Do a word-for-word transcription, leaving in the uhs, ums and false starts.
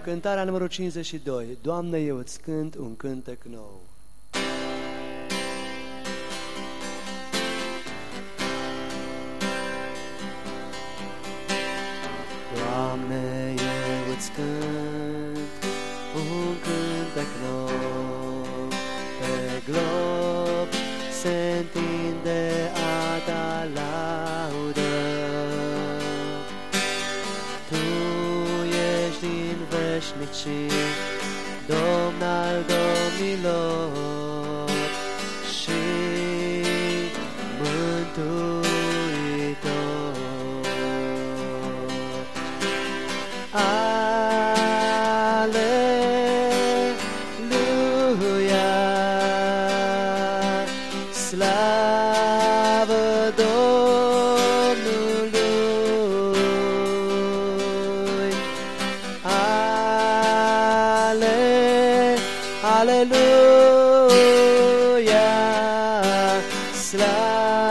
Cântarea numărul cincizeci și doi. Doamne, eu îți cânt un cântec nou. Doamne, eu îți cânt un cântec nou. Pe glob se întinde a ta laudă. Tu ești din veșnicii, Domn al domnilor și Mântuitor. Aleluia, slavă Domnului. Ale, aleluia, slavă